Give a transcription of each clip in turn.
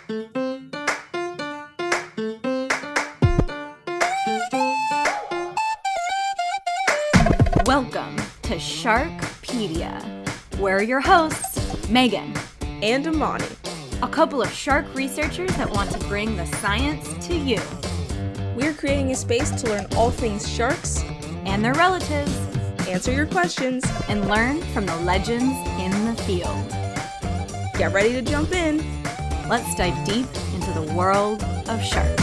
Welcome to Sharkpedia. We're your hosts, Megan and Amani, a couple of shark researchers that want to bring the science to you. We're creating a space to learn all things sharks and their relatives, answer your questions, and learn from the legends in the field. Get ready to jump in. Let's dive deep into the world of sharks.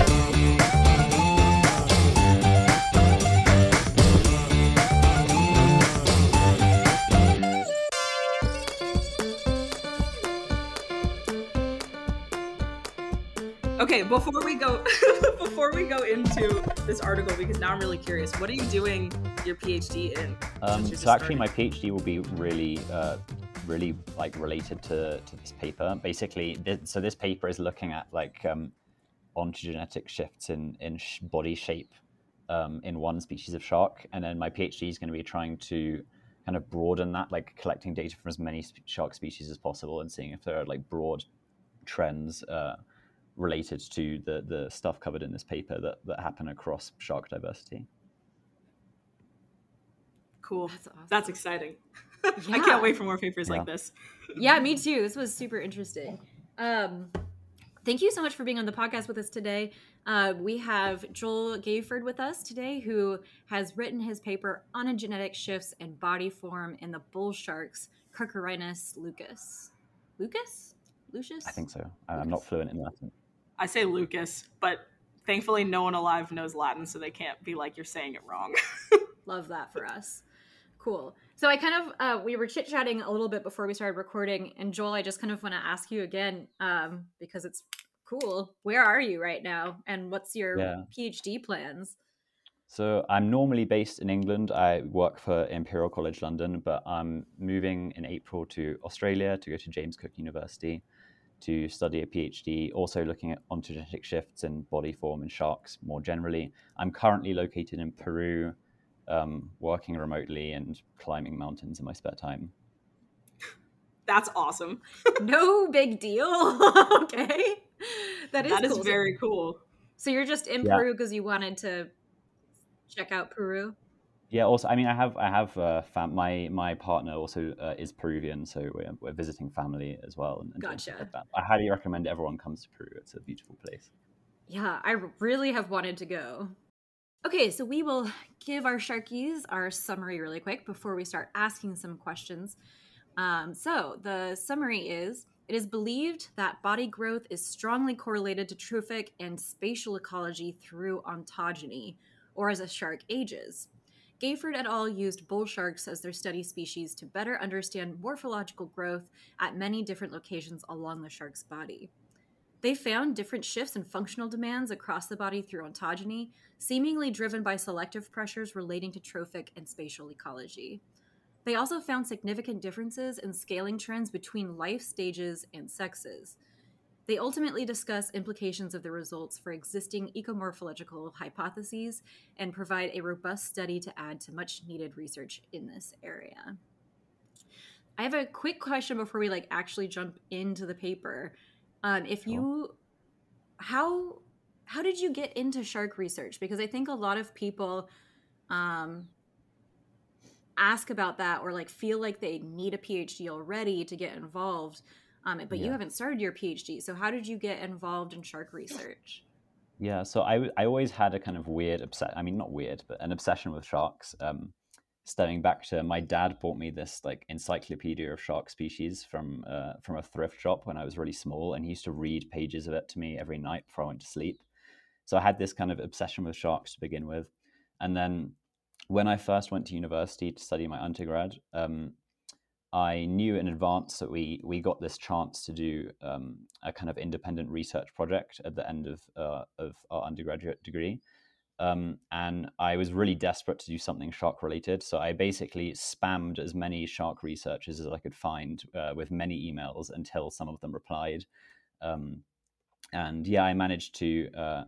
Okay, before we go into this article, because now I'm really curious, what are you doing your PhD in? So actually, my PhD will be really like related to this paper. Basically, this paper is looking at like ontogenetic shifts in body shape in one species of shark, and then my PhD is going to be trying to kind of broaden that, like collecting data from as many shark species as possible and seeing if there are like broad trends related to the stuff covered in this paper that happen across shark diversity. Cool. That's awesome. That's exciting. Yeah. I can't wait for more papers like this. Yeah, me too. This was super interesting. Thank you so much for being on the podcast with us today. We have Joel Gayford with us today, who has written his paper Ontogenetic Shifts in Body Form in the Bull Sharks, Crocurhinus lucus. Lucus? Lucius? I think so. I'm not fluent in Latin. I say Lucas, but thankfully no one alive knows Latin, so they can't be like, you're saying it wrong. Love that for us. Cool. So I kind of, we were chit-chatting a little bit before we started recording, and Joel, I just kind of want to ask you again, because it's cool. Where are you right now, and what's your PhD plans? So I'm normally based in England. I work for Imperial College London, but I'm moving in April to Australia to go to James Cook University to study a PhD, also looking at ontogenetic shifts in body form in sharks more generally. I'm currently located in Peru, working remotely and climbing mountains in my spare time. That's awesome. No big deal. Okay. That is cool. Very cool. So you're just in Peru because you wanted to check out Peru? Yeah. Also, I mean, I have my partner also is Peruvian, so we're visiting family as well. And gotcha. Like that. I highly recommend everyone comes to Peru. It's a beautiful place. Yeah, I really have wanted to go. Okay, so we will give our sharkies our summary really quick before we start asking some questions. So the summary is, it is believed that body growth is strongly correlated to trophic and spatial ecology through ontogeny, or as a shark ages. Gayford et al. Used bull sharks as their study species to better understand morphological growth at many different locations along the shark's body. They found different shifts in functional demands across the body through ontogeny, seemingly driven by selective pressures relating to trophic and spatial ecology. They also found significant differences in scaling trends between life stages and sexes. They ultimately discuss implications of the results for existing ecomorphological hypotheses and provide a robust study to add to much needed research in this area. I have a quick question before we actually jump into the paper. How did you get into shark research? Because I think a lot of people ask about that, or feel like they need a PhD already to get involved. But you haven't started your PhD. So how did you get involved in shark research? Yeah, so I always had a kind of weird an obsession with sharks. Stemming back to my dad bought me this encyclopedia of shark species from a thrift shop when I was really small, and he used to read pages of it to me every night before I went to sleep. So I had this kind of obsession with sharks to begin with. And then when I first went to university to study my undergrad, I knew in advance that we got this chance to do a kind of independent research project at the end of our undergraduate degree. And I was really desperate to do something shark related. So I basically spammed as many shark researchers as I could find with many emails until some of them replied. And yeah, I managed to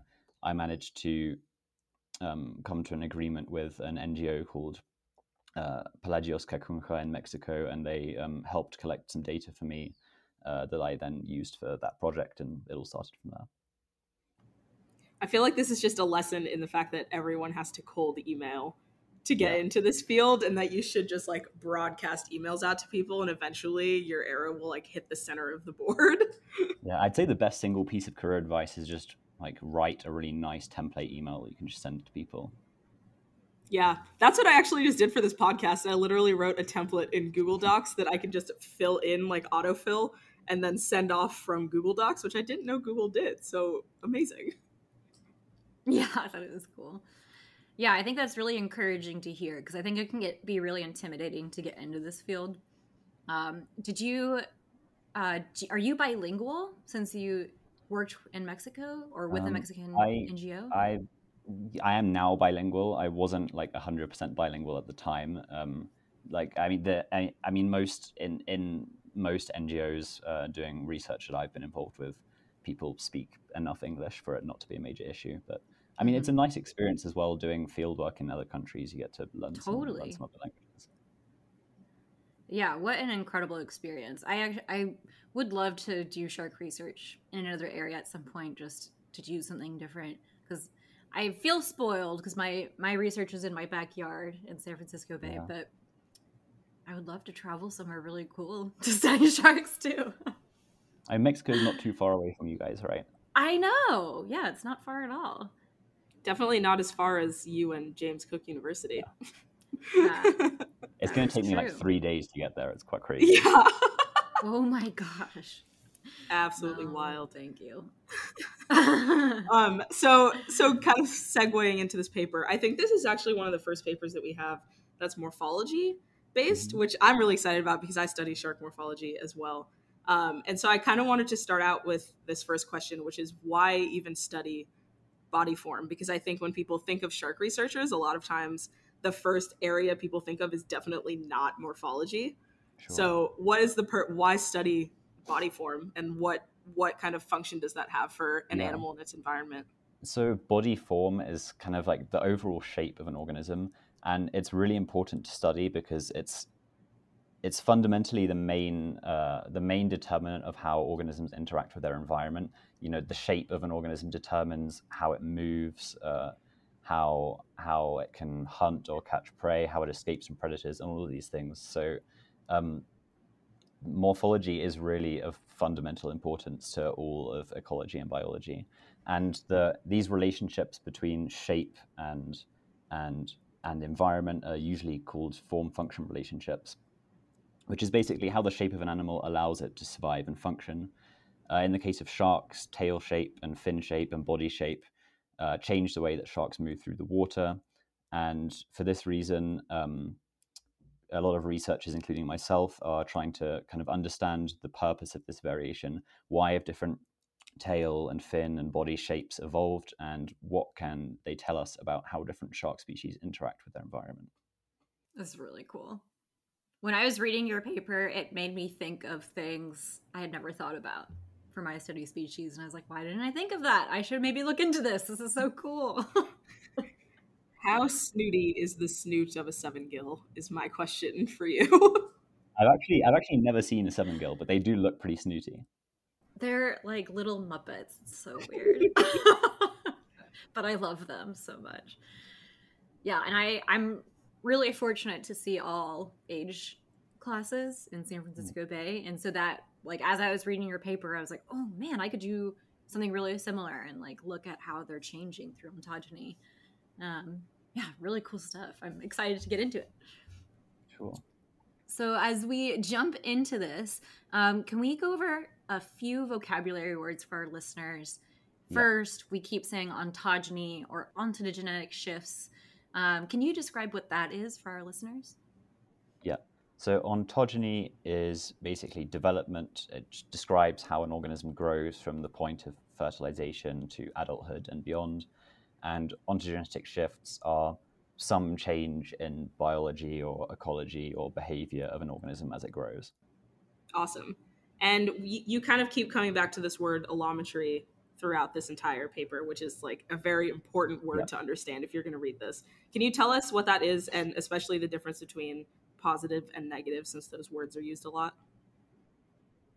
come to an agreement with an NGO called Pelagios Cacunja in Mexico, and they helped collect some data for me that I then used for that project, and it all started from there. I feel like this is just a lesson in the fact that everyone has to cold email to get into this field, and that you should just like broadcast emails out to people, and eventually your arrow will like hit the center of the board. Yeah, I'd say the best single piece of career advice is just like write a really nice template email that you can just send to people. Yeah, that's what I actually just did for this podcast. I literally wrote a template in Google Docs that I could just fill in like autofill and then send off from Google Docs, which I didn't know Google did. So amazing. Yeah, I thought it was cool. Yeah, I think that's really encouraging to hear, because I think it can be really intimidating to get into this field. Are you bilingual since you worked in Mexico or with a Mexican NGO? I am now bilingual. I wasn't like 100% bilingual at the time. Most in most NGOs doing research that I've been involved with, people speak enough English for it not to be a major issue. But I mean, it's a nice experience as well doing field work in other countries. You get to learn some other languages. Yeah, what an incredible experience. I would love to do shark research in another area at some point, just to do something different, because I feel spoiled because my research is in my backyard in San Francisco Bay, but I would love to travel somewhere really cool to study sharks too. Mexico's not too far away from you guys, right? I know. Yeah, it's not far at all. Definitely not as far as you and James Cook University. Yeah. It's going to take me like 3 days to get there. It's quite crazy. Yeah. Oh my gosh. Absolutely wild. Thank you. So kind of segueing into this paper, I think this is actually one of the first papers that we have that's morphology based, which I'm really excited about because I study shark morphology as well. And so I kind of wanted to start out with this first question, which is why even study body form? Because I think when people think of shark researchers, a lot of times the first area people think of is definitely not morphology. Sure. So what is why study body form, and what kind of function does that have for an animal in its environment? So body form is kind of like the overall shape of an organism, and it's really important to study because it's fundamentally the main determinant of how organisms interact with their environment. You know, the shape of an organism determines how it moves, how it can hunt or catch prey, how it escapes from predators, and all of these things. So morphology is really of fundamental importance to all of ecology and biology, and these relationships between shape and environment are usually called form-function relationships, which is basically how the shape of an animal allows it to survive and function. In the case of sharks, tail shape and fin shape and body shape change the way that sharks move through the water. And for this reason, a lot of researchers, including myself, are trying to kind of understand the purpose of this variation. Why have different tail and fin and body shapes evolved, and what can they tell us about how different shark species interact with their environment? That's really cool. When I was reading your paper, it made me think of things I had never thought about for my study species. And I was like, why didn't I think of that? I should maybe look into this. This is so cool. How snooty is the snoot of a seven-gill is my question for you. I've actually never seen a seven-gill, but they do look pretty snooty. They're like little Muppets. It's so weird. But I love them so much. Yeah, and I'm really fortunate to see all age classes in San Francisco Bay. And so that, like, as I was reading your paper, I was like, oh man, I could do something really similar and like look at how they're changing through ontogeny. Yeah, really cool stuff. I'm excited to get into it. Sure. So as we jump into this, can we go over a few vocabulary words for our listeners? First, we keep saying ontogeny or ontogenetic shifts. Can you describe what that is for our listeners? Yeah. So ontogeny is basically development. It describes how an organism grows from the point of fertilization to adulthood and beyond. And ontogenetic shifts are some change in biology or ecology or behavior of an organism as it grows. Awesome. And you kind of keep coming back to this word allometry throughout this entire paper, which is like a very important word to understand if you're going to read this. Can you tell us what that is, and especially the difference between positive and negative, since those words are used a lot?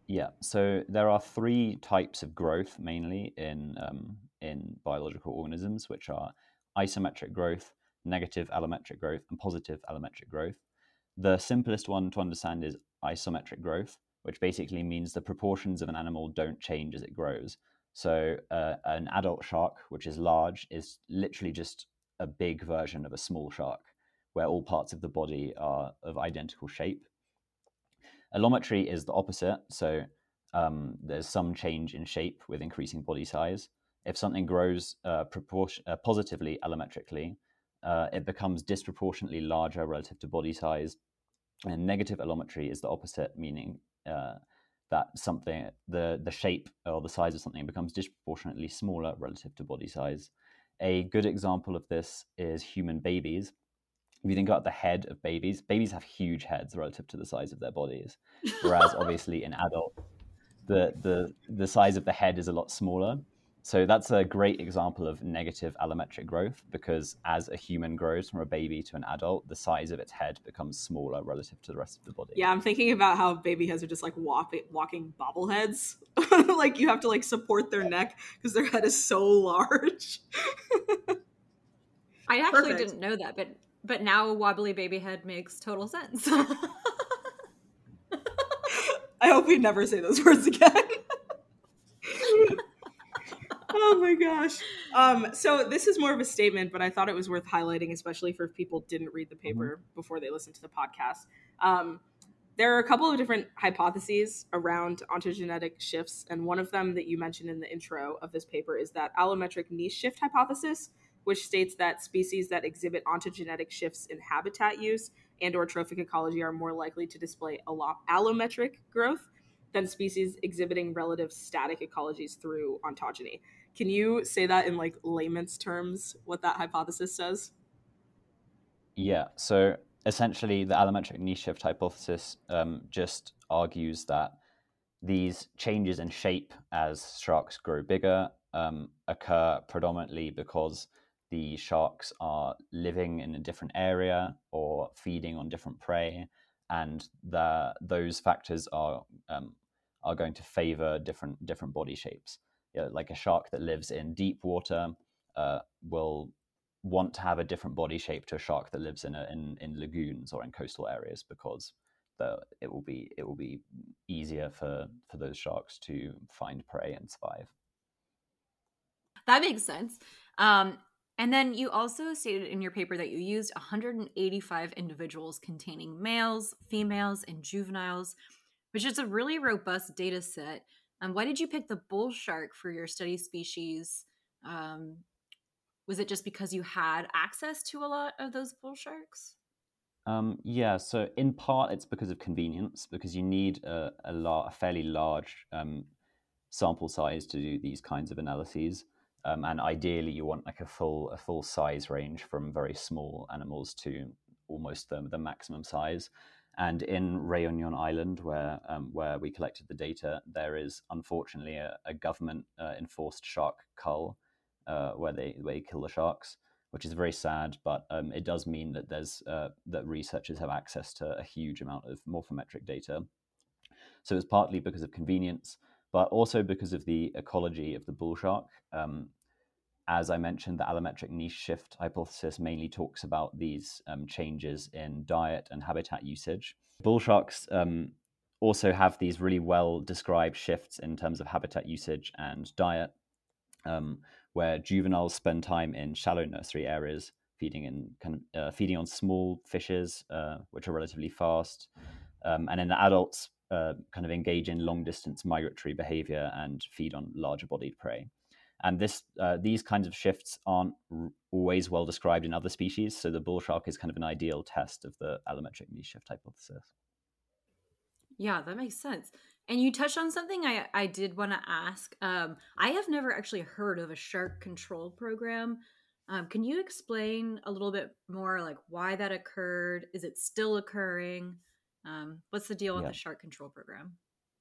Yeah, so there are three types of growth mainly in biological organisms, which are isometric growth, negative allometric growth, and positive allometric growth. The simplest one to understand is isometric growth, which basically means the proportions of an animal don't change as it grows. So an adult shark, which is large, is literally just a big version of a small shark, where all parts of the body are of identical shape. Allometry is the opposite. So there's some change in shape with increasing body size. If something grows positively allometrically, it becomes disproportionately larger relative to body size. And negative allometry is the opposite, meaning that something, the shape or the size of something becomes disproportionately smaller relative to body size. A good example of this is human babies. If you think about the head of babies, babies have huge heads relative to the size of their bodies, whereas obviously in adults, the size of the head is a lot smaller. So that's a great example of negative allometric growth, because as a human grows from a baby to an adult, the size of its head becomes smaller relative to the rest of the body. Yeah, I'm thinking about how baby heads are just like walking bobbleheads. Like you have to like support their neck because their head is so large. I actually Perfect. didn't know that, but now a wobbly baby head makes total sense. I hope we never say those words again. Oh my gosh. So this is more of a statement, but I thought it was worth highlighting, especially for if people didn't read the paper before they listened to the podcast. There are a couple of different hypotheses around ontogenetic shifts, and one of them that you mentioned in the intro of this paper is that allometric niche shift hypothesis, which states that species that exhibit ontogenetic shifts in habitat use and or trophic ecology are more likely to display allometric growth than species exhibiting relative static ecologies through ontogeny. Can you say that in like layman's terms, what that hypothesis says? Yeah, so essentially the allometric niche shift hypothesis just argues that these changes in shape as sharks grow bigger occur predominantly because the sharks are living in a different area or feeding on different prey, and those factors are going to favor different body shapes. You know, like a shark that lives in deep water will want to have a different body shape to a shark that lives in lagoons or in coastal areas, because it will be easier for those sharks to find prey and survive. That makes sense. And then you also stated in your paper that you used 185 individuals containing males, females, and juveniles, which is a really robust data set. Why did you pick the bull shark for your study species? Was it just because you had access to a lot of those bull sharks? Yeah, so in part it's because of convenience, because you need a fairly large sample size to do these kinds of analyses. And ideally, you want like a full size range from very small animals to almost the maximum size. And in Réunion Island, where we collected the data, there is unfortunately a government enforced shark cull where they kill the sharks, which is very sad. But it does mean that that researchers have access to a huge amount of morphometric data. So it's partly because of convenience, but also because of the ecology of the bull shark. As I mentioned, the allometric niche shift hypothesis mainly talks about these changes in diet and habitat usage. Bull sharks also have these really well described shifts in terms of habitat usage and diet, where juveniles spend time in shallow nursery areas, feeding on small fishes, which are relatively fast, and then the adults kind of engage in long distance migratory behavior and feed on larger bodied prey. And these kinds of shifts aren't always well described in other species, so the bull shark is kind of an ideal test of the allometric niche shift hypothesis. Yeah, that makes sense. And you touched on something I did want to ask. I have never actually heard of a shark control program. Can you explain a little bit more, like why that occurred? Is it still occurring? What's the deal with the shark control program?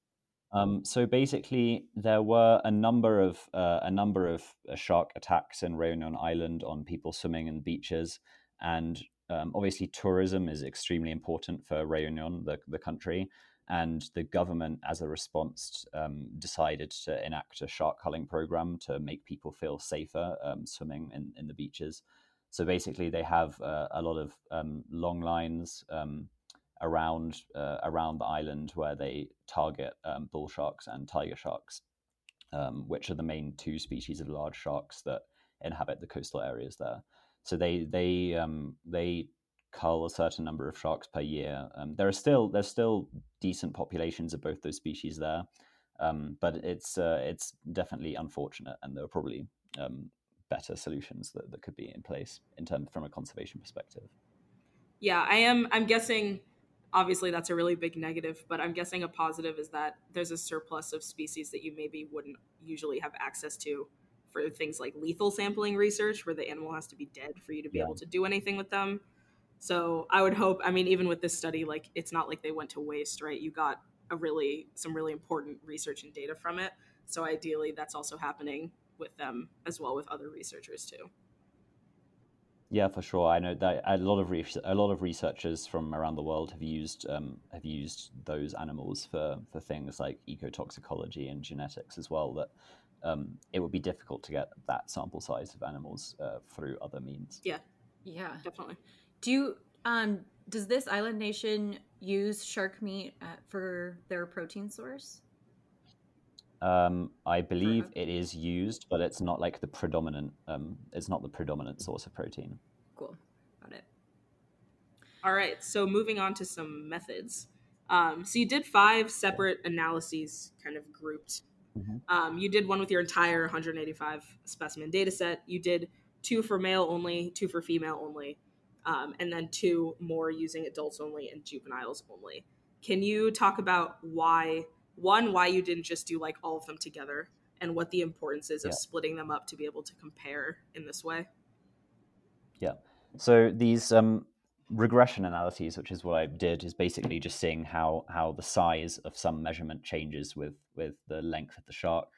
So basically, there were a number of shark attacks in Réunion Island on people swimming in beaches, and obviously tourism is extremely important for Réunion, the country. And the government, as a response, decided to enact a shark culling program to make people feel safer swimming in the beaches. So basically, they have a lot of long lines around the island where they target bull sharks and tiger sharks, which are the main two species of large sharks that inhabit the coastal areas there. So they cull a certain number of sharks per year. There's still decent populations of both those species there, but it's definitely unfortunate, and there are probably better solutions that could be in place from a conservation perspective. Yeah, I'm guessing, obviously that's a really big negative, but I'm guessing a positive is that there's a surplus of species that you maybe wouldn't usually have access to for things like lethal sampling research, where the animal has to be dead for you to be able to do anything with them. So I would hope, I mean, even with this study, like, it's not like they went to waste, right? You got some really important research and data from it. So ideally that's also happening with them as well, with other researchers too. Yeah, for sure. I know that a lot of researchers from around the world have used those animals for things like ecotoxicology and genetics as well. That it would be difficult to get that sample size of animals through other means. Yeah, definitely. Does this island nation use shark meat for their protein source? I believe it is used, but it's not like the predominant. It's not the predominant source of protein. Cool, got it. All right, so moving on to some methods. So you did 5 separate analyses, kind of grouped. Mm-hmm. You did one with your entire 185 specimen data set. You did 2 for male only, 2 for female only, and then 2 more using adults only and juveniles only. Can you talk about why you didn't just do like all of them together, and what the importance is of splitting them up to be able to compare in this way? Yeah. So these regression analyses, which is what I did, is basically just seeing how the size of some measurement changes with the length of the shark.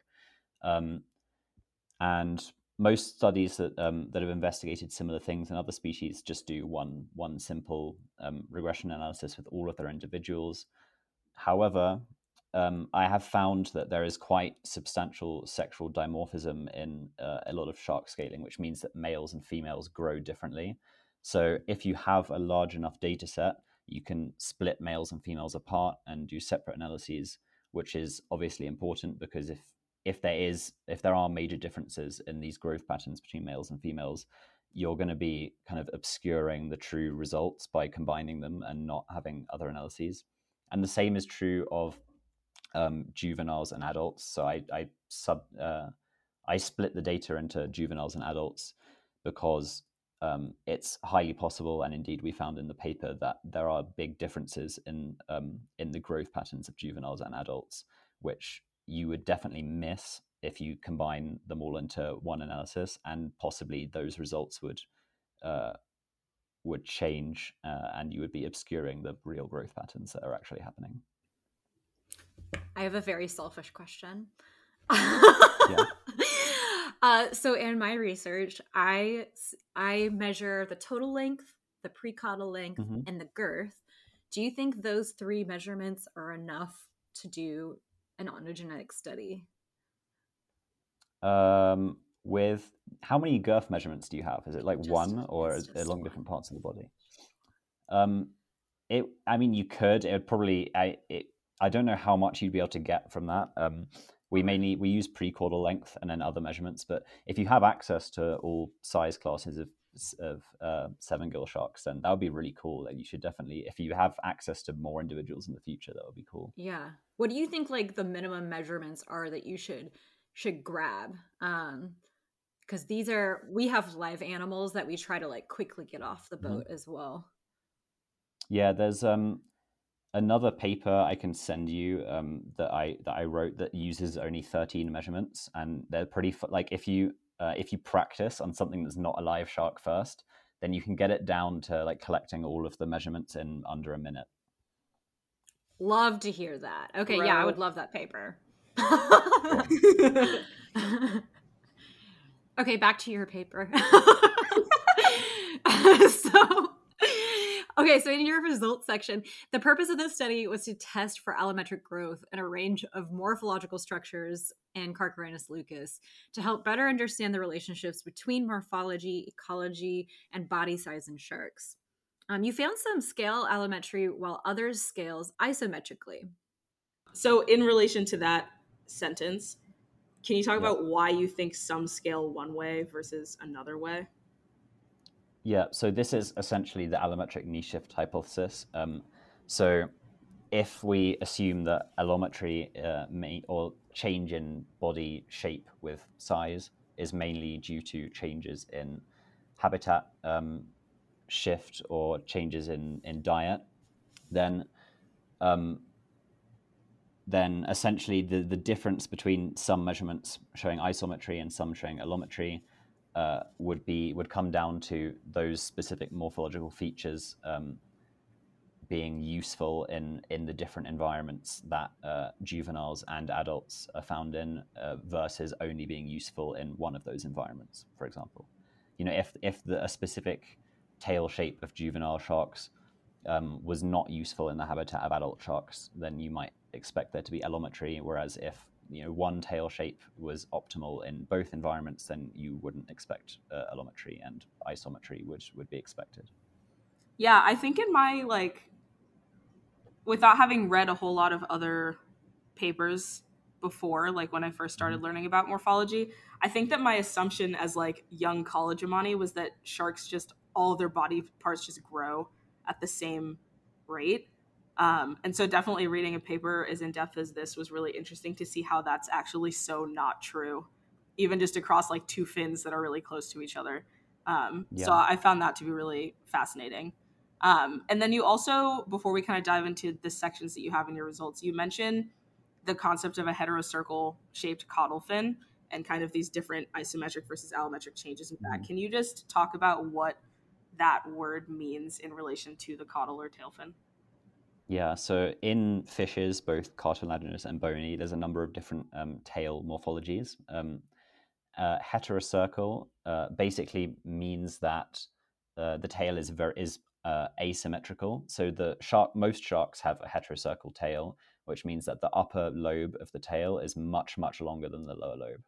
And most studies that have investigated similar things in other species just do one simple regression analysis with all of their individuals. However, I have found that there is quite substantial sexual dimorphism in a lot of shark scaling, which means that males and females grow differently. So if you have a large enough data set, you can split males and females apart and do separate analyses, which is obviously important, because if there are major differences in these growth patterns between males and females, you're going to be kind of obscuring the true results by combining them and not having other analyses. And the same is true of juveniles and adults. So I split the data into juveniles and adults because it's highly possible, and indeed we found in the paper, that there are big differences in the growth patterns of juveniles and adults, which you would definitely miss if you combine them all into one analysis, and possibly those results would change, and you would be obscuring the real growth patterns that are actually happening. I have a very selfish question. Yeah. So in my research, I measure the total length, the precaudal length, and the girth. Do you think those 3 measurements are enough to do an ontogenetic study? With how many girth measurements do you have? Is it like one, or is it along different parts of the body? I mean, you could. It would probably. I don't know how much you'd be able to get from that. We use precaudal length and then other measurements, but if you have access to all size classes of 7-gill sharks, then that would be really cool. And you should definitely, if you have access to more individuals in the future, that would be cool. Yeah. What do you think like the minimum measurements are that you should grab? Because we have live animals that we try to like quickly get off the boat as well. Yeah, there's another paper I can send you that I wrote that uses only 13 measurements, and they're pretty like if you practice on something that's not a live shark first, then you can get it down to like collecting all of the measurements in under a minute. Love to hear that. Okay, yeah, I would love that paper. Okay, back to your paper. So Okay, so in your results section, the purpose of this study was to test for allometric growth in a range of morphological structures in Carcharodontis lucus to help better understand the relationships between morphology, ecology, and body size in sharks. You found some scale allometry while others scales isometrically. So in relation to that sentence, can you talk Yeah. about why you think some scale one way versus another way? Yeah, so this is essentially the allometric knee shift hypothesis. So if we assume that allometry or change in body shape with size is mainly due to changes in habitat shift or changes in diet, then essentially the difference between some measurements showing isometry and some showing allometry would come down to those specific morphological features being useful in the different environments that juveniles and adults are found in versus only being useful in one of those environments, for example. If a specific tail shape of juvenile sharks was not useful in the habitat of adult sharks, then you might expect there to be allometry, whereas if one tail shape was optimal in both environments, then you wouldn't expect allometry, and isometry would be expected. Yeah, I think in my without having read a whole lot of other papers before, like when I first started learning about morphology, I think that my assumption as young college Amani was that sharks just all their body parts just grow at the same rate. And so definitely reading a paper as in depth as this was really interesting to see how that's actually so not true, even just across two fins that are really close to each other. So I found that to be really fascinating. And then you also, before we kind of dive into the sections that you have in your results, you mentioned the concept of a heterocircle shaped caudal fin and kind of these different isometric versus allometric changes in that. Can you just talk about what that word means in relation to the caudal or tail fin? Yeah, so in fishes, both cartilaginous and bony, there's a number of different tail morphologies. Heterocircle basically means that the tail is asymmetrical. So most sharks have a heterocircle tail, which means that the upper lobe of the tail is much, much longer than the lower lobe.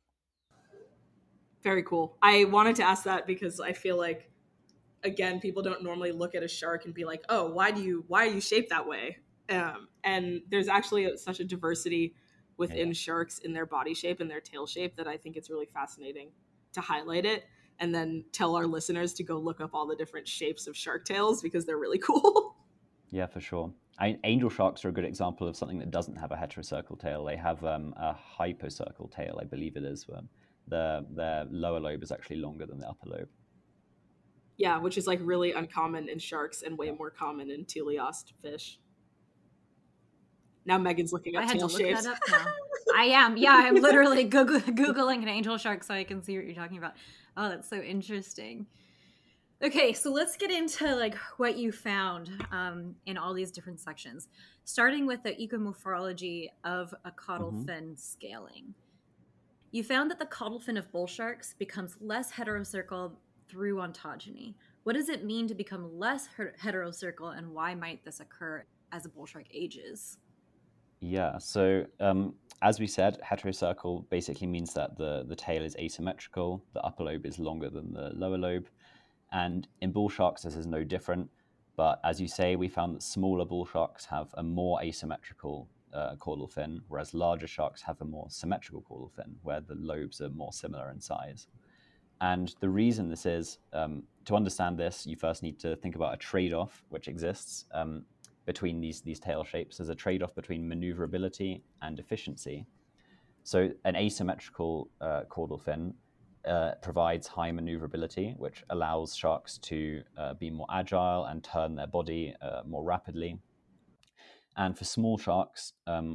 Very cool. I wanted to ask that because I feel like, again, people don't normally look at a shark and be like, oh, why are you shaped that way? And there's actually such a diversity within sharks in their body shape and their tail shape that I think it's really fascinating to highlight it and then tell our listeners to go look up all the different shapes of shark tails because they're really cool. Yeah, for sure. Angel sharks are a good example of something that doesn't have a heterocircle tail. They have a hypocircle tail, I believe it is. Their lower lobe is actually longer than the upper lobe. Yeah, which is really uncommon in sharks and way more common in teleost fish. Now Megan's looking up tail shapes. That up now. I am. Yeah, I'm literally Googling an angel shark so I can see what you're talking about. Oh, that's so interesting. Okay, so let's get into what you found in all these different sections, starting with the ecomorphology of a caudal fin scaling. You found that the caudal fin of bull sharks becomes less heterocircle through ontogeny. What does it mean to become less heterocircle, and why might this occur as a bull shark ages? Yeah, so as we said, heterocircle basically means that the tail is asymmetrical, the upper lobe is longer than the lower lobe, and in bull sharks this is no different, but as you say, we found that smaller bull sharks have a more asymmetrical caudal fin, whereas larger sharks have a more symmetrical caudal fin, where the lobes are more similar in size. And the reason this is, to understand this, you first need to think about a trade-off which exists between these tail shapes. There's a trade-off between maneuverability and efficiency. So an asymmetrical caudal fin provides high maneuverability, which allows sharks to be more agile and turn their body more rapidly. And for small sharks,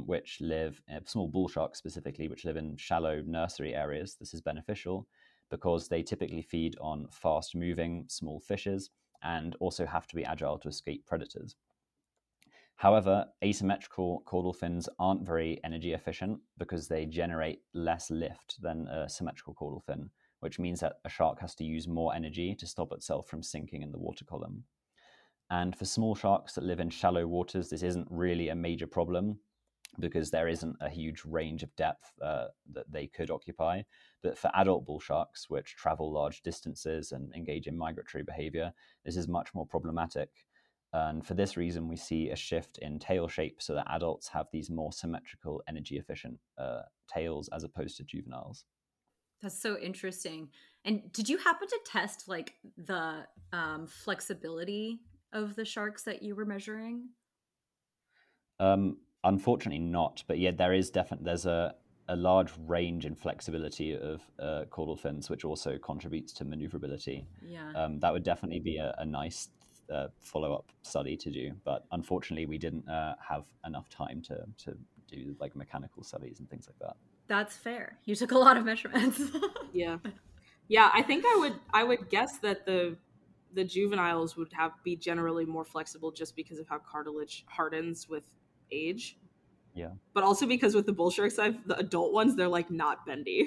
small bull sharks specifically, which live in shallow nursery areas, this is beneficial because they typically feed on fast-moving small fishes and also have to be agile to escape predators. However, asymmetrical caudal fins aren't very energy efficient because they generate less lift than a symmetrical caudal fin, which means that a shark has to use more energy to stop itself from sinking in the water column. And for small sharks that live in shallow waters, this isn't really a major problem because there isn't a huge range of depth that they could occupy. But for adult bull sharks, which travel large distances and engage in migratory behavior, this is much more problematic. And for this reason, we see a shift in tail shape so that adults have these more symmetrical, energy efficient tails as opposed to juveniles. That's so interesting. And did you happen to test like the flexibility of the sharks that you were measuring? Unfortunately not, but yeah, there's a large range in flexibility of caudal fins, which also contributes to maneuverability. Yeah. That would definitely be a nice follow-up study to do, but unfortunately we didn't have enough time to do like mechanical studies and things like that. That's fair. You took a lot of measurements. Yeah. I think I would guess that the juveniles would be generally more flexible just because of how cartilage hardens with age. Yeah. But also because with the bull sharks, the adult ones, they're like not bendy.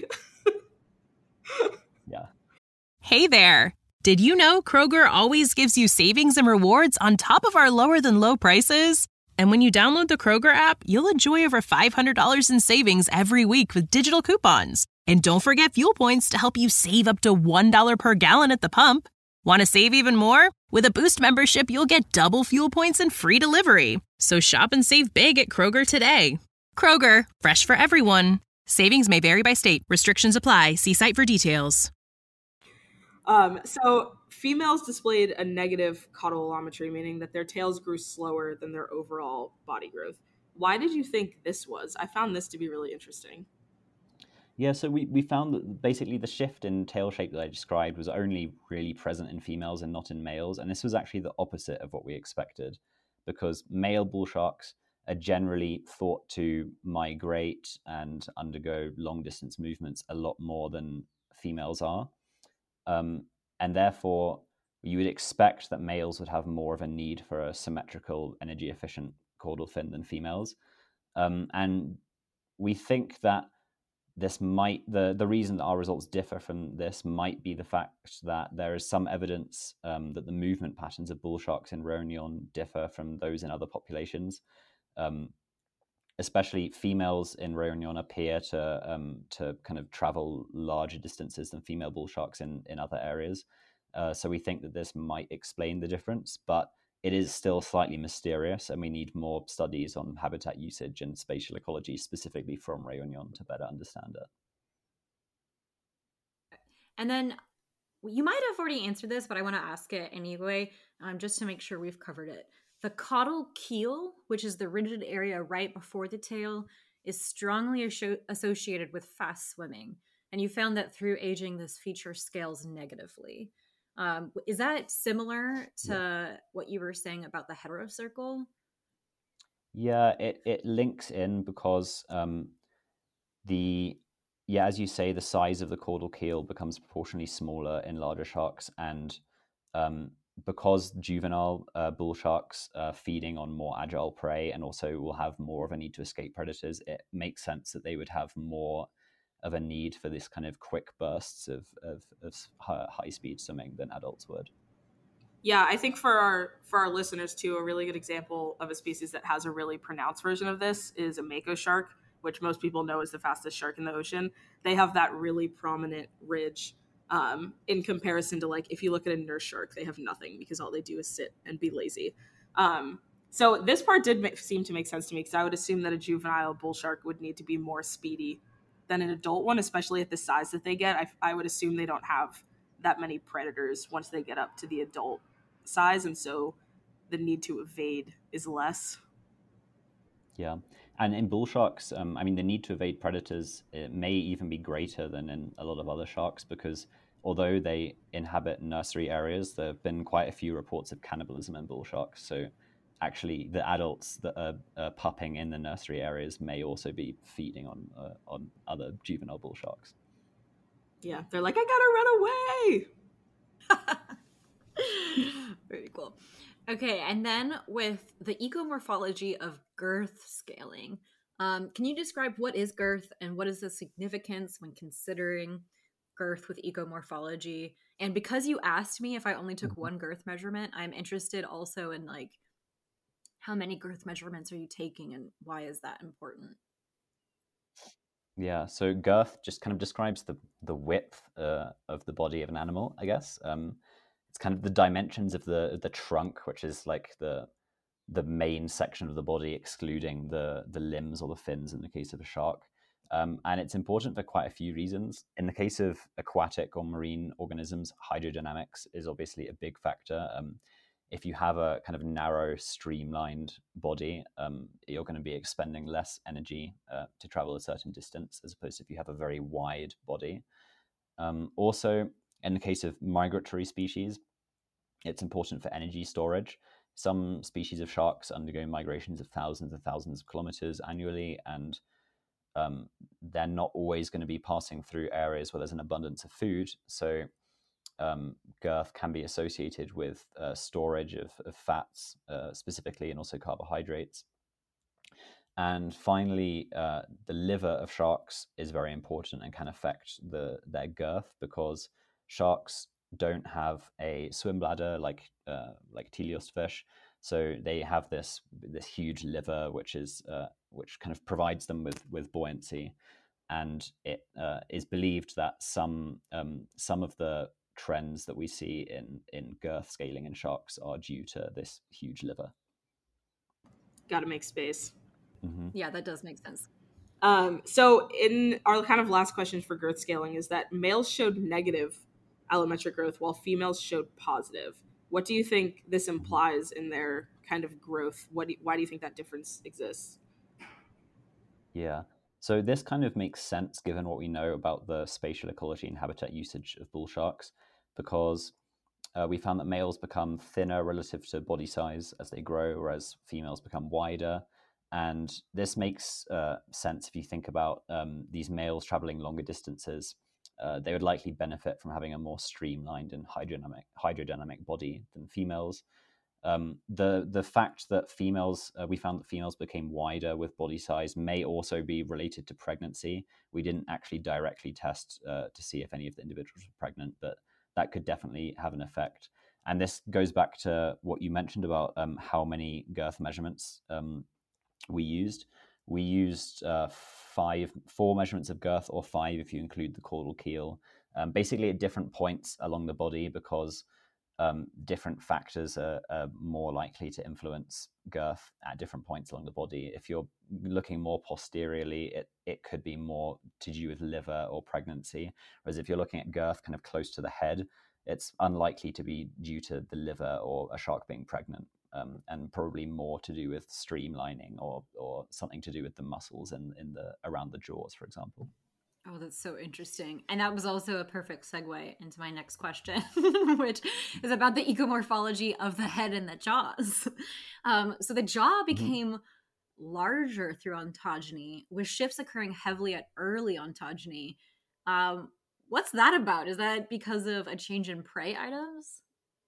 Yeah. Hey there. Did you know Kroger always gives you savings and rewards on top of our lower than low prices? And when you download the Kroger app, you'll enjoy over $500 in savings every week with digital coupons. And don't forget fuel points to help you save up to $1 per gallon at the pump. Want to save even more? With a Boost membership, you'll get double fuel points and free delivery. So shop and save big at Kroger today. Kroger, fresh for everyone. Savings may vary by state. Restrictions apply. See site for details. So females displayed a negative caudalometry, meaning that their tails grew slower than their overall body growth. Why did you think this was? I found this to be really interesting. Yeah, so we found that basically the shift in tail shape that I described was only really present in females and not in males. And this was actually the opposite of what we expected, because male bull sharks are generally thought to migrate and undergo long distance movements a lot more than females are. And therefore, you would expect that males would have more of a need for a symmetrical, energy efficient caudal fin than females. And we think that this might, the reason that our results differ from this might be the fact that there is some evidence that the movement patterns of bull sharks in Réunion differ from those in other populations. Especially females in Réunion appear to kind of travel larger distances than female bull sharks in other areas. So we think that this might explain the difference, but it is still slightly mysterious, and we need more studies on habitat usage and spatial ecology specifically from Réunion to better understand it. And then you might have already answered this, but I want to ask it anyway, just to make sure we've covered it. The caudal keel, which is the rigid area right before the tail, is strongly associated with fast swimming. And you found that through aging, this feature scales negatively. Is that similar to what you were saying about the heterocircle? Yeah, it links in because as you say, the size of the caudal keel becomes proportionally smaller in larger sharks, and because juvenile bull sharks are feeding on more agile prey and also will have more of a need to escape predators, it makes sense that they would have more of a need for this kind of quick bursts of high speed swimming than adults would. Yeah, I think for our listeners too, a really good example of a species that has a really pronounced version of this is a mako shark, which most people know is the fastest shark in the ocean. They have that really prominent ridge in comparison to, like, if you look at a nurse shark, they have nothing because all they do is sit and be lazy. So this part did seem to make sense to me, because I would assume that a juvenile bull shark would need to be more speedy than an adult one, especially at the size that they get. I would assume they don't have that many predators once they get up to the adult size, and so the need to evade is less. Yeah, and in bull sharks, the need to evade predators, it may even be greater than in a lot of other sharks, because although they inhabit nursery areas, there have been quite a few reports of cannibalism in bull sharks. So actually, the adults that are pupping in the nursery areas may also be feeding on other juvenile bull sharks. Yeah, they're like, I gotta run away! Very cool. Okay, and then with the ecomorphology of girth scaling, can you describe what is girth and what is the significance when considering girth with ecomorphology? And because you asked me if I only took one girth measurement, I'm interested also in like how many girth measurements are you taking and why is that important? Yeah, so girth just kind of describes the width of the body of an animal, I guess. It's kind of the dimensions of the trunk, which is like the main section of the body, excluding the limbs or the fins in the case of a shark. And it's important for quite a few reasons. In the case of aquatic or marine organisms, hydrodynamics is obviously a big factor. If you have a kind of narrow, streamlined body, you're going to be expending less energy to travel a certain distance, as opposed to if you have a very wide body. Also, in the case of migratory species, it's important for energy storage. Some species of sharks undergo migrations of thousands of kilometers annually, and they're not always going to be passing through areas where there's an abundance of food. So girth can be associated with storage of fats specifically, and also carbohydrates. And finally, the liver of sharks is very important and can affect their girth, because sharks don't have a swim bladder like teleost fish, so they have this huge liver, which kind of provides them with buoyancy, and it is believed that some of the trends that we see in girth scaling in sharks are due to this huge liver. Got to make space. Mm-hmm. Yeah, that does make sense. So in our kind of last questions for girth scaling is that males showed negative allometric growth while females showed positive. What do you think this implies in their kind of growth? Why do you think that difference exists? Yeah. So this kind of makes sense given what we know about the spatial ecology and habitat usage of bull sharks, because we found that males become thinner relative to body size as they grow, whereas females become wider. And this makes sense if you think about these males traveling longer distances. They would likely benefit from having a more streamlined and hydrodynamic body than females. The fact that we found that females became wider with body size may also be related to pregnancy. We didn't actually directly test to see if any of the individuals were pregnant, but that could definitely have an effect. And this goes back to what you mentioned about how many girth measurements we used. We used 4 measurements of girth, or 5 if you include the caudal keel, basically at different points along the body, because different factors are more likely to influence girth at different points along the body. If you're looking more posteriorly, it could be more to do with liver or pregnancy, whereas if you're looking at girth kind of close to the head, it's unlikely to be due to the liver or a shark being pregnant, and probably more to do with streamlining or something to do with the muscles in the around the jaws, for example. Oh, that's so interesting. And that was also a perfect segue into my next question, which is about the ecomorphology of the head and the jaws. So the jaw became larger through ontogeny, with shifts occurring heavily at early ontogeny. What's that about? Is that because of a change in prey items?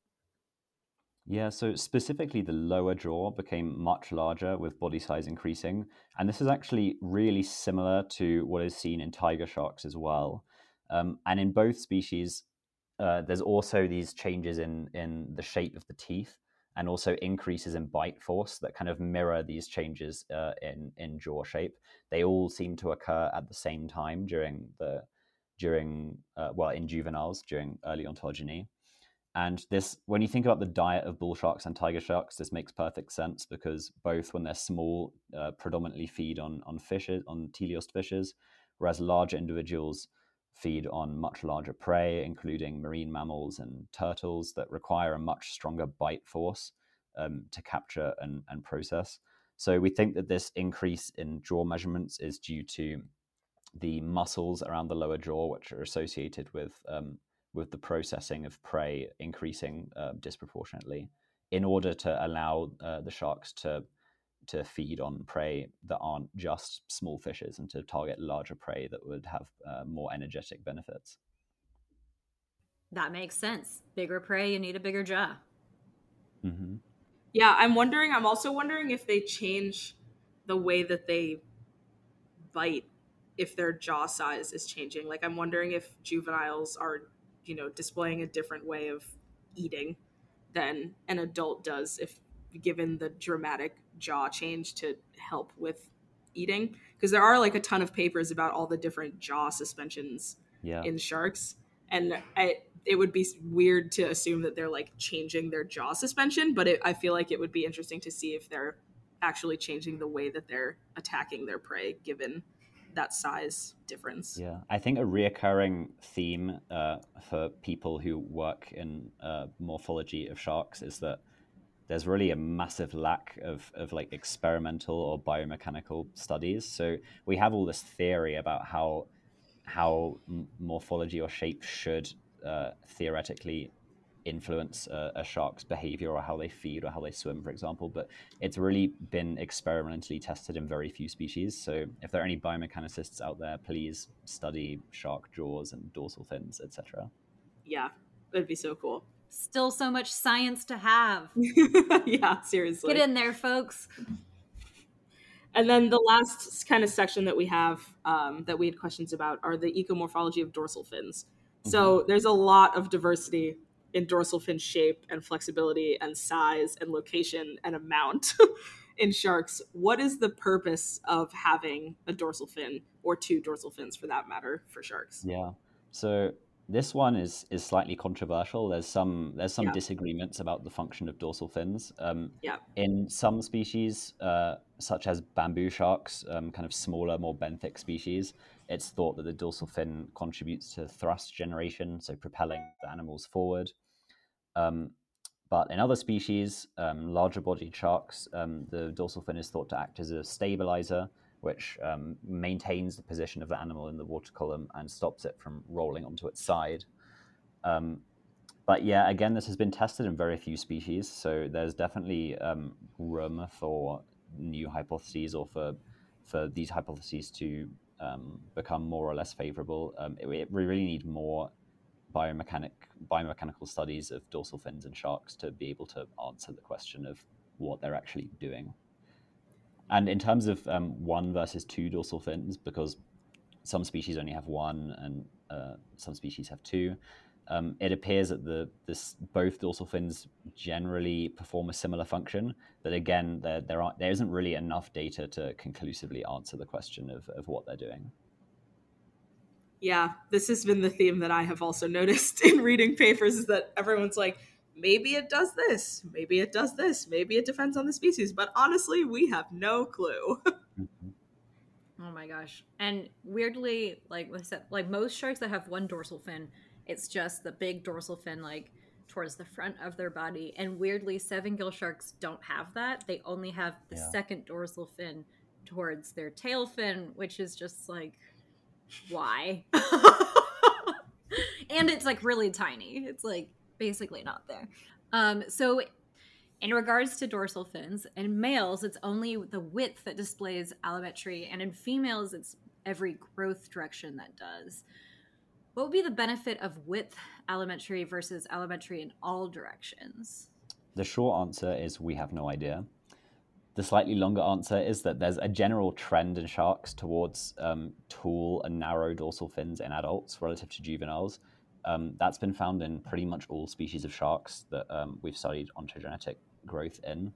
Yeah, so specifically the lower jaw became much larger with body size increasing. And this is actually really similar to what is seen in tiger sharks as well. And in both species, there's also these changes in the shape of the teeth, and also increases in bite force that kind of mirror these changes in jaw shape. They all seem to occur at the same time in juveniles during early ontogeny. And this, when you think about the diet of bull sharks and tiger sharks, this makes perfect sense, because both, when they're small, predominantly feed on fishes, on teleost fishes, whereas larger individuals feed on much larger prey, including marine mammals and turtles that require a much stronger bite force to capture and process. So we think that this increase in jaw measurements is due to the muscles around the lower jaw, which are associated with the processing of prey increasing disproportionately, in order to allow the sharks to feed on prey that aren't just small fishes, and to target larger prey that would have more energetic benefits. That makes sense. Bigger prey, you need a bigger jaw. Mm-hmm. Yeah, I'm also wondering if they change the way that they bite if their jaw size is changing. Like, I'm wondering if juveniles are, displaying a different way of eating than an adult does, if given the dramatic jaw change to help with eating. Because there are like a ton of papers about all the different jaw suspensions in sharks, and it would be weird to assume that they're like changing their jaw suspension, but I feel like it would be interesting to see if they're actually changing the way that they're attacking their prey given that size difference. Yeah, I think a reoccurring theme for people who work in morphology of sharks is that there's really a massive lack of like experimental or biomechanical studies. So we have all this theory about how morphology or shape should theoretically influence a shark's behavior, or how they feed or how they swim, for example, but it's really been experimentally tested in very few species. So if there are any biomechanicists out there, please study shark jaws and dorsal fins, etc. Yeah, that'd be so cool. Still so much science to have. Yeah, seriously. Get in there, folks. And then the last kind of section that we have that we had questions about are the ecomorphology of dorsal fins. Mm-hmm. So there's a lot of diversity in dorsal fin shape and flexibility and size and location and amount in sharks. What is the purpose of having a dorsal fin, or two dorsal fins for that matter, for sharks? Yeah. So this one is slightly controversial. There's some disagreements about the function of dorsal fins. In some species, such as bamboo sharks, kind of smaller, more benthic species, it's thought that the dorsal fin contributes to thrust generation, so propelling the animals forward. But in other species, larger bodied sharks, the dorsal fin is thought to act as a stabilizer, which maintains the position of the animal in the water column and stops it from rolling onto its side. But yeah, again, this has been tested in very few species, so there's definitely room for new hypotheses, or for these hypotheses to become more or less favorable. We really need more biomechanical studies of dorsal fins in sharks to be able to answer the question of what they're actually doing. And in terms of one versus two dorsal fins, because some species only have one and some species have two, it appears that both dorsal fins generally perform a similar function. But again, there isn't really enough data to conclusively answer the question of what they're doing. Yeah, this has been the theme that I have also noticed in reading papers, is that everyone's like, maybe it does this, maybe it does this, maybe it depends on the species, but honestly, we have no clue. Oh my gosh. And weirdly, like I said, like most sharks that have one dorsal fin, it's just the big dorsal fin like towards the front of their body. And weirdly, seven-gill sharks don't have that. They only have the second dorsal fin towards their tail fin, which is just like, why? And it's like really tiny. It's like basically not there. So in regards to dorsal fins, in males, it's only the width that displays allometry, and in females, it's every growth direction that does. What would be the benefit of width allometry versus allometry in all directions? The short answer is we have no idea. The slightly longer answer is that there's a general trend in sharks towards tall and narrow dorsal fins in adults relative to juveniles. That's been found in pretty much all species of sharks that we've studied ontogenetic growth in.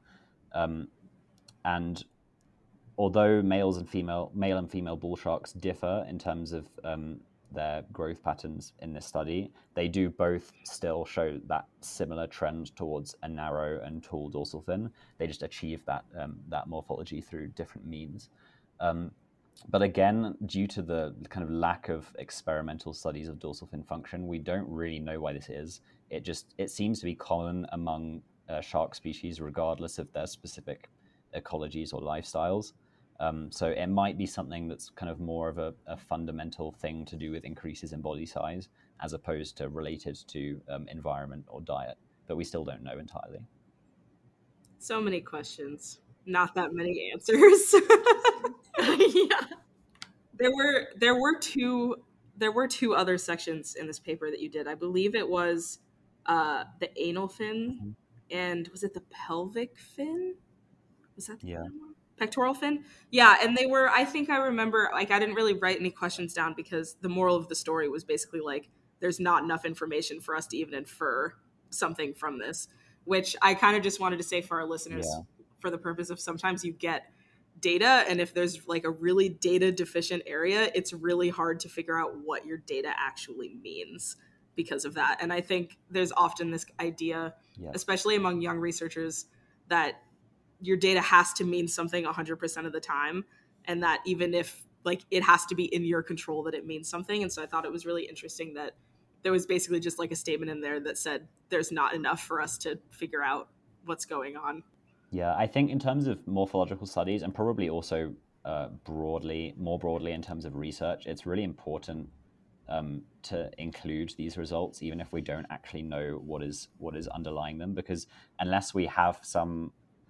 And although male and female bull sharks differ in terms of their growth patterns in this study, they do both still show that similar trend towards a narrow and tall dorsal fin. They just achieve that morphology through different means. But again, due to the kind of lack of experimental studies of dorsal fin function, we don't really know why this is. It seems to be common among shark species, regardless of their specific ecologies or lifestyles. So it might be something that's kind of more of a fundamental thing to do with increases in body size, as opposed to related to environment or diet. But we still don't know entirely. So many questions, not that many answers. Yeah. There were two other sections in this paper that you did. I believe it was the anal fin, and was it the pelvic fin? Was that the other one? Pectoral fin? Yeah, and they were, I think I remember, like, I didn't really write any questions down because the moral of the story was basically like, there's not enough information for us to even infer something from this, which I kind of just wanted to say for our listeners, for the purpose of sometimes you get data, and if there's like a really data deficient area, it's really hard to figure out what your data actually means because of that. And I think there's often this idea, especially among young researchers, that your data has to mean something 100% of the time, and that even if like it has to be in your control that it means something. And so I thought it was really interesting that there was basically just like a statement in there that said there's not enough for us to figure out what's going on. Yeah, I think in terms of morphological studies, and probably also more broadly in terms of research, it's really important to include these results, even if we don't actually know what is underlying them, because unless we have some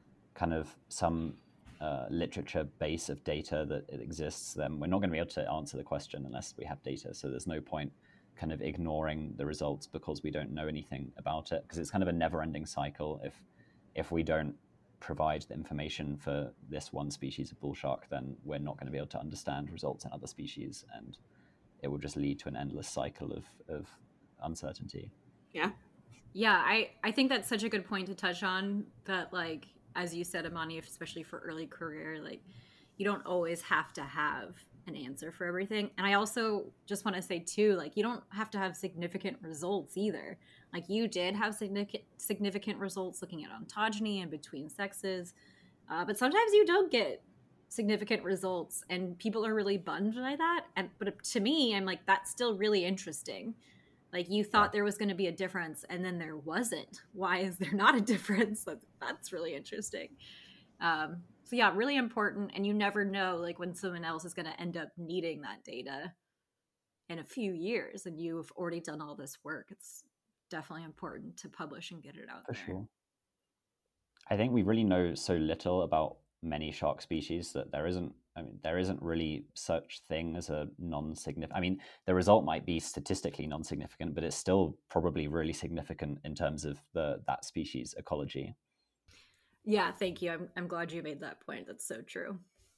literature base of data that it exists, then we're not going to be able to answer the question unless we have data. So there's no point kind of ignoring the results because we don't know anything about it, because it's kind of a never-ending cycle. If we don't provide the information for this one species of bull shark, then we're not going to be able to understand results in other species, and it will just lead to an endless cycle of uncertainty. Yeah, I think that's such a good point to touch on, that like, as you said, Amani, especially for early career, like you don't always have to have an answer for everything. And I also just want to say too, like you don't have to have significant results either. Like you did have significant results looking at ontogeny and between sexes, but sometimes you don't get significant results, and people are really bummed by that. But to me, I'm like, that's still really interesting. Like you thought there was going to be a difference, and then there wasn't. Why is there not a difference? That's really interesting. So yeah, really important. And you never know, like when someone else is going to end up needing that data in a few years, and you've already done all this work. It's definitely important to publish and get it out there. For sure. I think we really know so little about many shark species that there isn't really such thing as a non-significant. I mean, the result might be statistically non-significant, but it's still probably really significant in terms of that species ecology. Yeah, thank you. I'm glad you made that point. That's so true.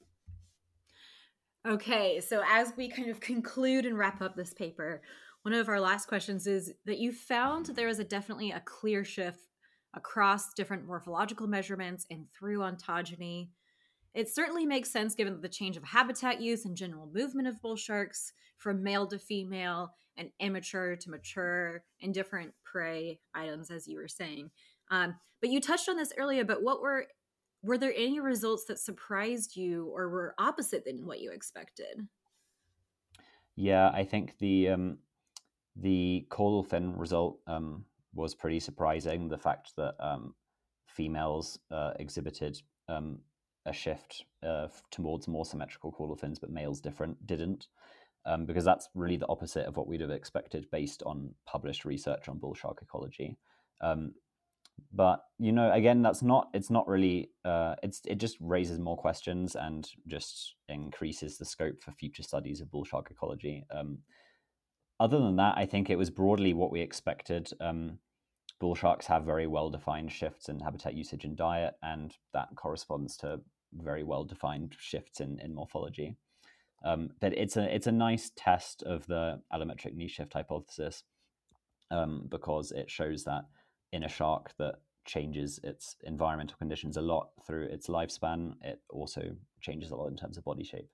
Okay, so as we kind of conclude and wrap up this paper, one of our last questions is that you found there was definitely a clear shift across different morphological measurements and through ontogeny. It certainly makes sense given the change of habitat use and general movement of bull sharks from male to female and immature to mature and different prey items, as you were saying. But you touched on this earlier, but were there any results that surprised you or were opposite than what you expected? Yeah, I think the caudal fin result was pretty surprising. The fact that females exhibited a shift towards more symmetrical caudal fins, but males didn't, because that's really the opposite of what we'd have expected based on published research on bull shark ecology. But again, it's not really. It just raises more questions and just increases the scope for future studies of bull shark ecology. Other than that, I think it was broadly what we expected. Bull sharks have very well-defined shifts in habitat usage and diet, and that corresponds to very well-defined shifts in morphology. But it's a nice test of the allometric niche shift hypothesis, because it shows that in a shark that changes its environmental conditions a lot through its lifespan, it also changes a lot in terms of body shape.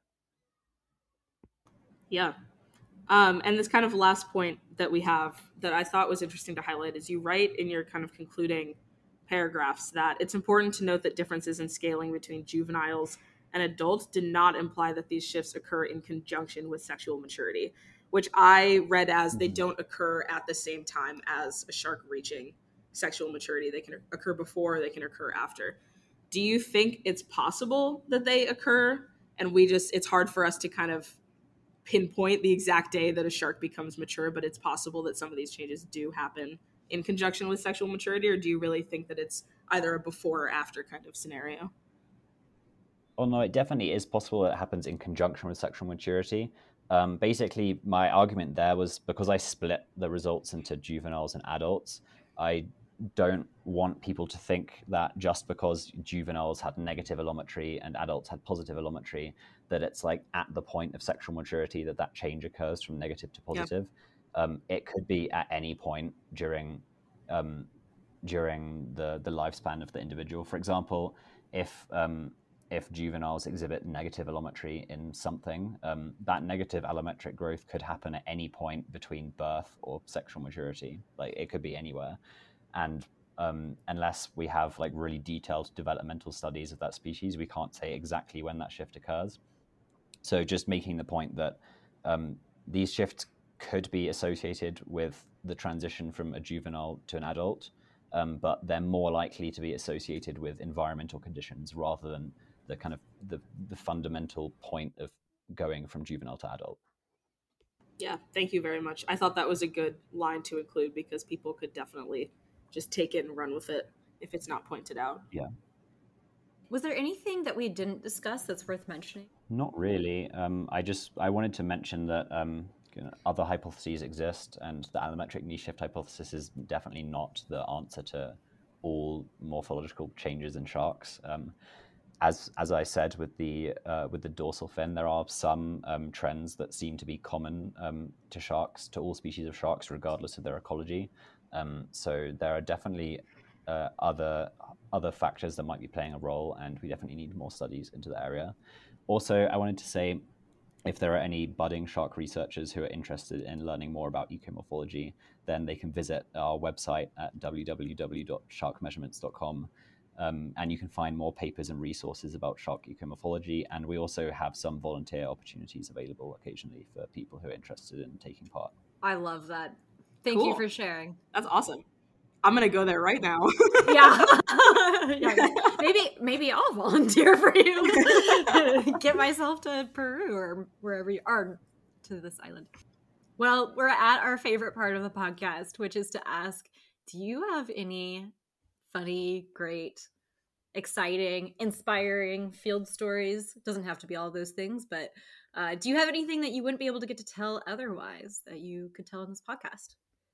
Yeah. And this kind of last point that we have that I thought was interesting to highlight is you write in your kind of concluding paragraphs that it's important to note that differences in scaling between juveniles and adults did not imply that these shifts occur in conjunction with sexual maturity, which I read as they don't occur at the same time as a shark reaching sexual maturity. They can occur before, they can occur after. Do you think it's possible that they occur and it's hard for us to kind of pinpoint the exact day that a shark becomes mature, but it's possible that some of these changes do happen in conjunction with sexual maturity? Or do you really think that it's either a before or after kind of scenario? Oh no, it definitely is possible that it happens in conjunction with sexual maturity. Basically, my argument there was because I split the results into juveniles and adults, I don't want people to think that just because juveniles had negative allometry and adults had positive allometry, that it's like at the point of sexual maturity that change occurs from negative to positive. It could be at any point during the lifespan of the individual. For example, if juveniles exhibit negative allometry in something, that negative allometric growth could happen at any point between birth or sexual maturity. Like it could be anywhere. And unless we have like really detailed developmental studies of that species, we can't say exactly when that shift occurs. So just making the point that these shifts could be associated with the transition from a juvenile to an adult, but they're more likely to be associated with environmental conditions rather than the kind of the fundamental point of going from juvenile to adult. Yeah, thank you very much. I thought that was a good line to include because people could definitely just take it and run with it if it's not pointed out. Yeah. Was there anything that we didn't discuss that's worth mentioning? Not really. I wanted to mention that other hypotheses exist, and the allometric knee shift hypothesis is definitely not the answer to all morphological changes in sharks. As I said with the dorsal fin, there are some trends that seem to be common to sharks, to all species of sharks, regardless of their ecology. So there are definitely other factors that might be playing a role, and we definitely need more studies into the area. Also, I wanted to say, if there are any budding shark researchers who are interested in learning more about ecomorphology, then they can visit our website at www.sharkmeasurements.com. And you can find more papers and resources about shark ecomorphology. And we also have some volunteer opportunities available occasionally for people who are interested in taking part. I love that. Thank you for sharing. That's awesome. I'm going to go there right now. Yeah. Maybe I'll volunteer for you. Get myself to Peru or wherever you are, to this island. Well, we're at our favorite part of the podcast, which is to ask, do you have any funny, great, exciting, inspiring field stories? It doesn't have to be all those things, but do you have anything that you wouldn't be able to get to tell otherwise that you could tell in this podcast?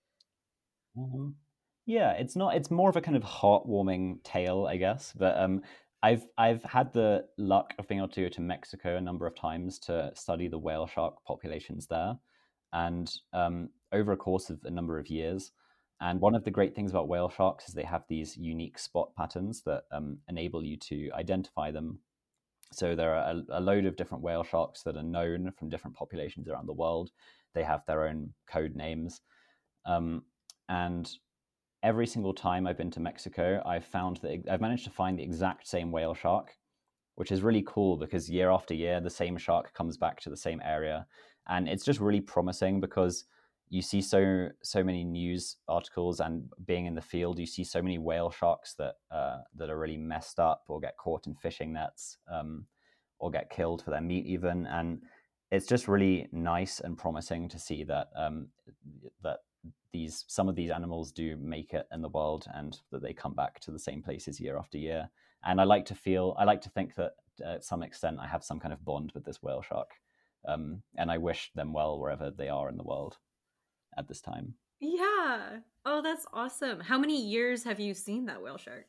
Yeah, it's more of a kind of heartwarming tale, I guess. But I've had the luck of being able to go to Mexico a number of times to study the whale shark populations there, and over a course of a number of years. And one of the great things about whale sharks is they have these unique spot patterns that enable you to identify them. So there are a load of different whale sharks that are known from different populations around the world. They have their own code names. And every single time I've been to Mexico, I've managed to find the exact same whale shark, which is really cool because year after year, the same shark comes back to the same area. And it's just really promising because you see so many news articles, and being in the field, you see so many whale sharks that are really messed up or get caught in fishing nets or get killed for their meat even. And it's just really nice and promising to see that some of these animals do make it in the world and that they come back to the same places year after year. And I like to think that to some extent I have some kind of bond with this whale shark. And I wish them well wherever they are in the world at this time. Yeah. Oh, that's awesome. How many years have you seen that whale shark?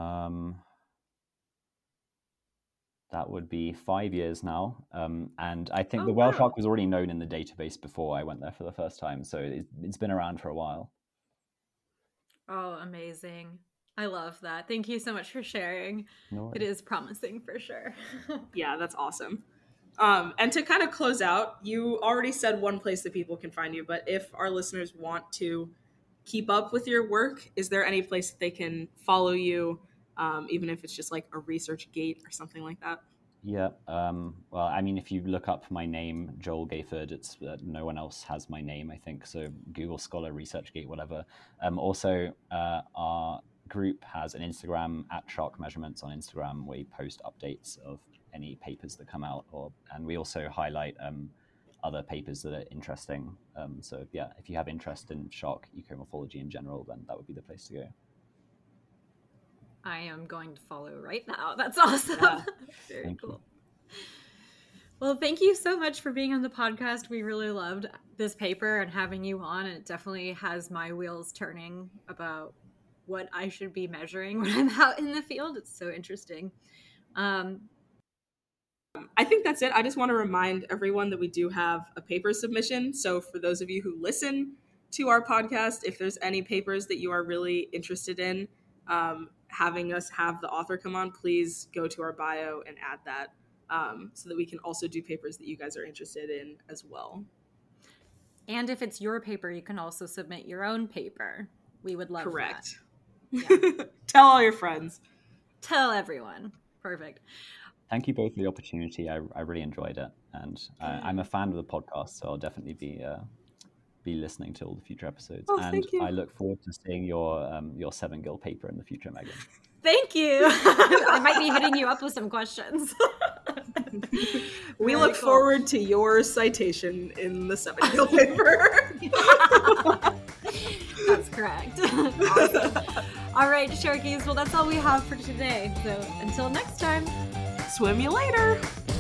That would be 5 years now. And I think the whale shark was already known in the database before I went there for the first time. So it's been around for a while. Oh, amazing. I love that. Thank you so much for sharing. No worries. It is promising for sure. Yeah, that's awesome. And to kind of close out, you already said one place that people can find you, but if our listeners want to keep up with your work, is there any place that they can follow you, even if it's just like a ResearchGate or something like that? Yeah. Well, I mean, if you look up my name, Joel Gayford, it's no one else has my name, I think. So Google Scholar, ResearchGate, whatever. Also, our group has an Instagram at Shark Measurements on Instagram, where we post updates of any papers that come out, and we also highlight other papers that are interesting. So yeah, if you have interest in shark ecomorphology in general, then that would be the place to go. I am going to follow right now. That's awesome. Yeah. Very cool. Well, thank you so much for being on the podcast. We really loved this paper and having you on. It definitely has my wheels turning about what I should be measuring when I'm out in the field. It's so interesting. I think that's it. I just want to remind everyone that we do have a paper submission. So for those of you who listen to our podcast, if there's any papers that you are really interested in having us have the author come on, please go to our bio and add that so that we can also do papers that you guys are interested in as well. And if it's your paper, you can also submit your own paper. We would love Correct. that. Yeah. Tell all your friends. Tell everyone. Perfect. Thank you both for the opportunity. I really enjoyed it, and I'm a fan of the podcast, so I'll definitely be listening to all the future episodes. Oh, and thank you. I look forward to seeing your 7 Gil paper in the future, Megan. Thank you. I might be hitting you up with some questions. We Very look cool. forward to your citation in the 7 Gil paper. That's correct. Awesome. All right, Sharkies. Well, that's all we have for today. So until next time. Swim you later.